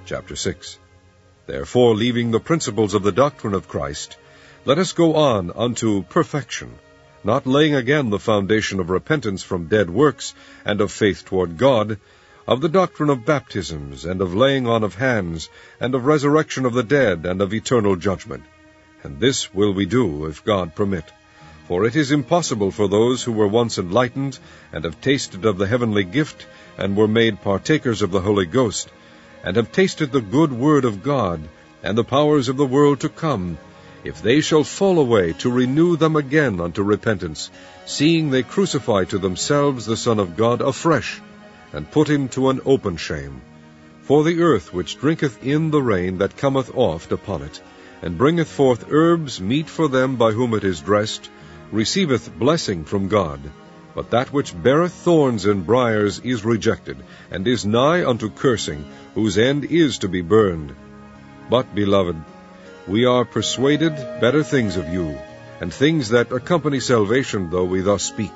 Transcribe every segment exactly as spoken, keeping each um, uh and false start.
chapter six. Therefore, leaving the principles of the doctrine of Christ, let us go on unto perfection, not laying again the foundation of repentance from dead works, and of faith toward God, of the doctrine of baptisms, and of laying on of hands, and of resurrection of the dead, and of eternal judgment. And this will we do, if God permit. For it is impossible for those who were once enlightened, and have tasted of the heavenly gift, and were made partakers of the Holy Ghost, and have tasted the good word of God, and the powers of the world to come, if they shall fall away, to renew them again unto repentance, seeing they crucify to themselves the Son of God afresh, and put him to an open shame. For the earth which drinketh in the rain that cometh oft upon it, and bringeth forth herbs meet for them by whom it is dressed, receiveth blessing from God. But that which beareth thorns and briars is rejected, and is nigh unto cursing, whose end is to be burned. But, beloved, we are persuaded better things of you, and things that accompany salvation, though we thus speak.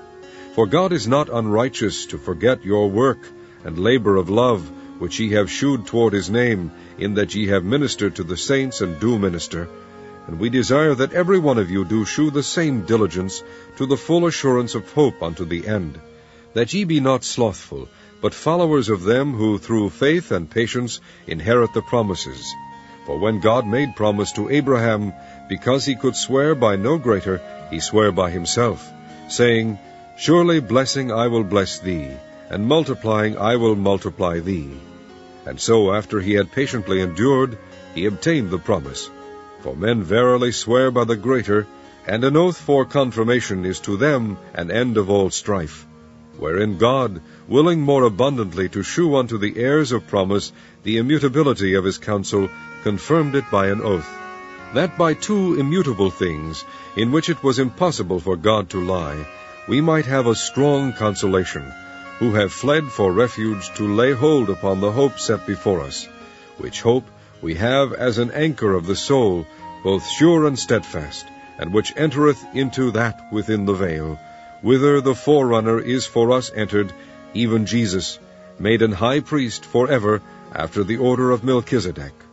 For God is not unrighteous to forget your work and labor of love, which ye have shewed toward his name, in that ye have ministered to the saints, and do minister. And we desire that every one of you do shew the same diligence to the full assurance of hope unto the end, that ye be not slothful, but followers of them who through faith and patience inherit the promises. For when God made promise to Abraham, because he could swear by no greater, he sware by himself, saying, Surely blessing I will bless thee, and multiplying I will multiply thee. And so after he had patiently endured, he obtained the promise. For men verily swear by the greater, and an oath for confirmation is to them an end of all strife. Wherein God, willing more abundantly to shew unto the heirs of promise the immutability of his counsel, confirmed it by an oath, that by two immutable things, in which it was impossible for God to lie, we might have a strong consolation, who have fled for refuge to lay hold upon the hope set before us, which hope we have as an anchor of the soul, both sure and steadfast, and which entereth into that within the veil, whither the forerunner is for us entered, even Jesus, made an high priest for ever, after the order of Melchizedek.